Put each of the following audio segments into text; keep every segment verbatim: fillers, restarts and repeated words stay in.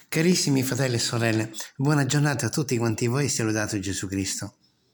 Carissimi fratelli e sorelle, buona giornata a tutti quanti voi, sia lodato Gesù Cristo.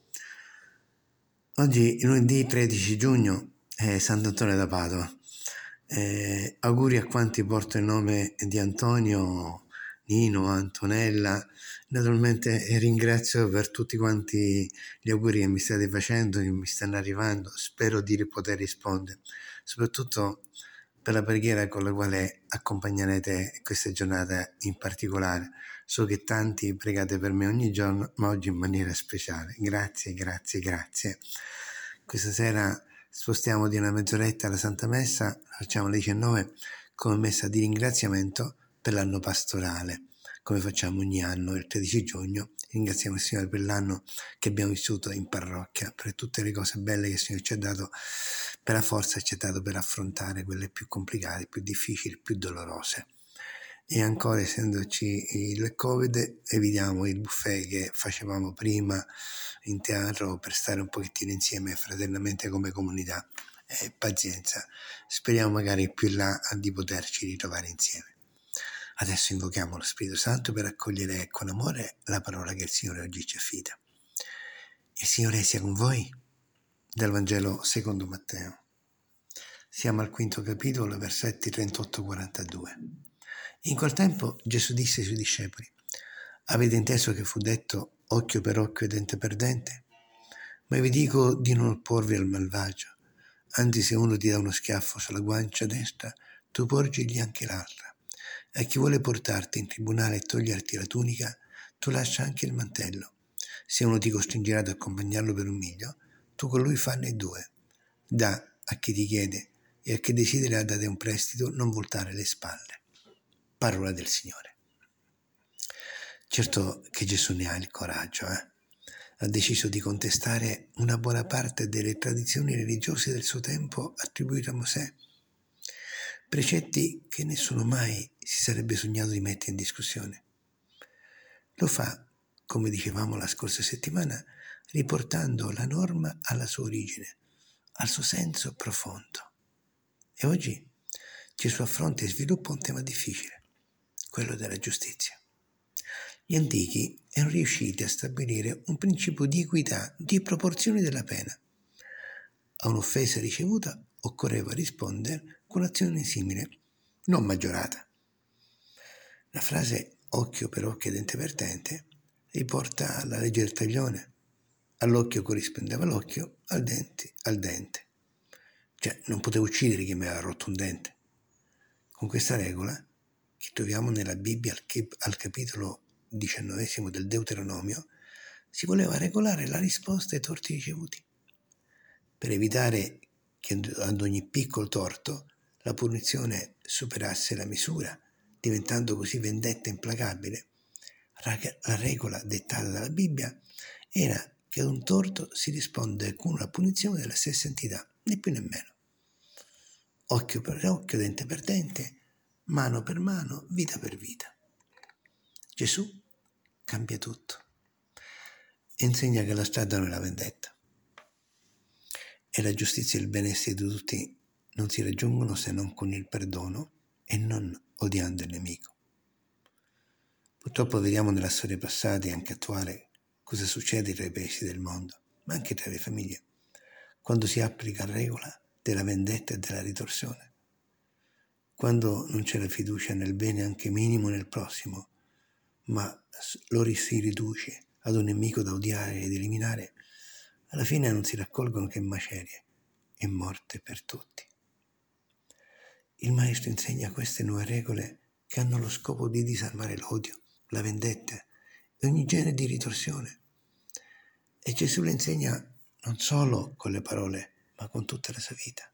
Oggi, lunedì tredici giugno, è Sant'Antonio da Padova. Eh, auguri a quanti portano il nome di Antonio, Nino, Antonella. Naturalmente ringrazio per tutti quanti gli auguri che mi state facendo, che mi stanno arrivando. Spero di poter rispondere, soprattutto per la preghiera con la quale accompagnerete questa giornata in particolare. So che tanti pregate per me ogni giorno, ma oggi in maniera speciale. Grazie, grazie, grazie. Questa sera spostiamo di una mezz'oretta la Santa Messa, facciamo alle diciannove come messa di ringraziamento per l'anno pastorale, come facciamo ogni anno il tredici giugno. Ringraziamo il Signore per l'anno che abbiamo vissuto in parrocchia, per tutte le cose belle che il Signore ci ha dato, per la forza che ci ha dato per affrontare quelle più complicate, più difficili, più dolorose. E ancora, essendoci il Covid, evitiamo il buffet che facevamo prima in teatro per stare un pochettino insieme fraternamente come comunità. Eh, pazienza, speriamo magari più in là di poterci ritrovare insieme. Adesso invochiamo lo Spirito Santo per accogliere con amore la parola che il Signore oggi ci affida. Il Signore sia con voi. Dal Vangelo secondo Matteo. Siamo al quinto capitolo, versetti trentotto quarantadue. In quel tempo Gesù disse ai suoi discepoli: avete inteso che fu detto occhio per occhio e dente per dente? Ma vi dico di non opporvi al malvagio. Anzi, se uno ti dà uno schiaffo sulla guancia destra, tu porgigli anche l'altra. A chi vuole portarti in tribunale e toglierti la tunica, tu lascia anche il mantello. Se uno ti costringerà ad accompagnarlo per un miglio, tu con lui fanne due. Dà a chi ti chiede e a chi desidera dare un prestito, non voltare le spalle. Parola del Signore. Certo che Gesù ne ha il coraggio, eh? Ha deciso di contestare una buona parte delle tradizioni religiose del suo tempo attribuite a Mosè. Precetti che nessuno mai si sarebbe sognato di mettere in discussione. Lo fa, come dicevamo la scorsa settimana, riportando la norma alla sua origine, al suo senso profondo. E oggi Gesù affronta e sviluppa un tema difficile, quello della giustizia. Gli antichi erano riusciti a stabilire un principio di equità, di proporzione della pena. A un'offesa ricevuta occorreva rispondere con un'azione simile, non maggiorata. La frase occhio per occhio e dente per dente riporta alla legge del taglione. All'occhio corrispondeva l'occhio, al dente al dente. Cioè, non potevo uccidere chi mi aveva rotto un dente. Con questa regola, che troviamo nella Bibbia al, cap- al capitolo diciannovesimo del Deuteronomio, si voleva regolare la risposta ai torti ricevuti, per evitare che ad ogni piccolo torto la punizione superasse la misura, diventando così vendetta implacabile. La regola dettata dalla Bibbia era che ad un torto si risponde con una punizione della stessa entità, né più né meno. Occhio per occhio, dente per dente, mano per mano, vita per vita. Gesù cambia tutto e insegna che la strada non è la vendetta e la giustizia e il benessere di tutti non si raggiungono se non con il perdono e non odiando il nemico. Purtroppo vediamo nella storia passata e anche attuale cosa succede tra i paesi del mondo, ma anche tra le famiglie, quando si applica la regola della vendetta e della ritorsione, quando non c'è la fiducia nel bene anche minimo nel prossimo, ma lo si riduce ad un nemico da odiare ed eliminare, alla fine non si raccolgono che macerie e morte per tutti. Il Maestro insegna queste nuove regole che hanno lo scopo di disarmare l'odio, la vendetta e ogni genere di ritorsione. E Gesù le insegna non solo con le parole, ma con tutta la sua vita.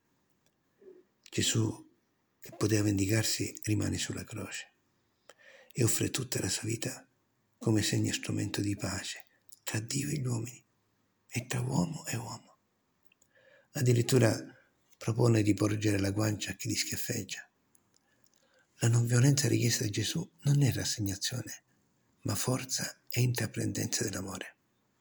Gesù, che poteva vendicarsi, rimane sulla croce e offre tutta la sua vita come segno e strumento di pace tra Dio e gli uomini e tra uomo e uomo. Addirittura propone di porgere la guancia a chi li schiaffeggia. La non violenza richiesta da Gesù non è rassegnazione, ma forza e intraprendenza dell'amore.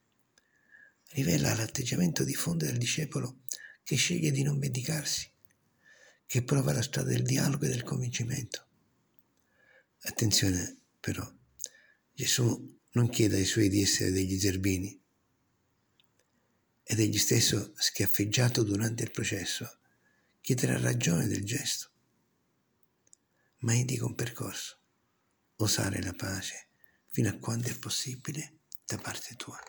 Rivela l'atteggiamento di fondo del discepolo che sceglie di non vendicarsi, che prova la strada del dialogo e del convincimento. Attenzione, però, Gesù non chiede ai suoi di essere degli zerbini, ed egli stesso, schiaffeggiato durante il processo, chiederà ragione del gesto, ma indica un percorso: osare la pace fino a quando è possibile da parte tua.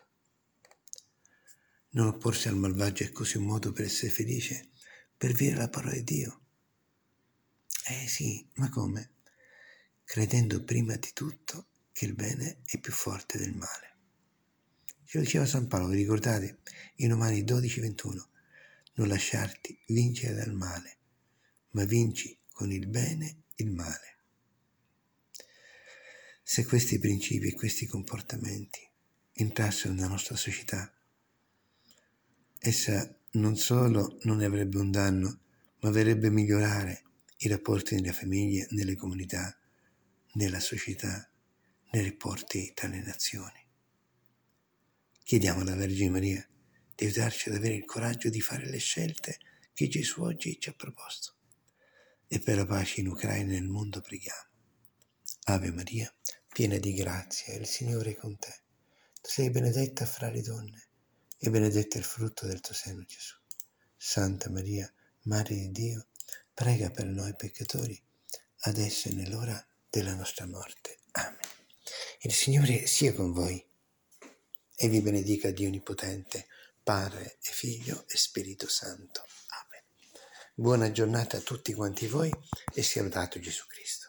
Non opporsi al malvagio è così un modo per essere felice, per vivere la parola di Dio. Eh sì, ma come? Credendo prima di tutto che il bene è più forte del male. Ce lo diceva San Paolo, vi ricordate? In Romani dodici ventuno. Non lasciarti vincere dal male, ma vinci con il bene il male. Se questi principi e questi comportamenti entrassero nella nostra società, essa non solo non ne avrebbe un danno, ma verrebbe a migliorare i rapporti nelle famiglie, nelle comunità, nella società, nei rapporti tra le nazioni. Chiediamo alla Vergine Maria di aiutarci ad avere il coraggio di fare le scelte che Gesù oggi ci ha proposto. E per la pace in Ucraina e nel mondo preghiamo. Ave Maria, piena di grazia, il Signore è con te. Tu sei benedetta fra le donne e benedetto è il frutto del tuo seno, Gesù. Santa Maria, Madre di Dio, prega per noi peccatori, adesso e nell'ora della nostra morte. Amen. Il Signore sia con voi e vi benedica Dio Onnipotente, Padre e Figlio e Spirito Santo. Amen. Buona giornata a tutti quanti voi e sia lodato Gesù Cristo.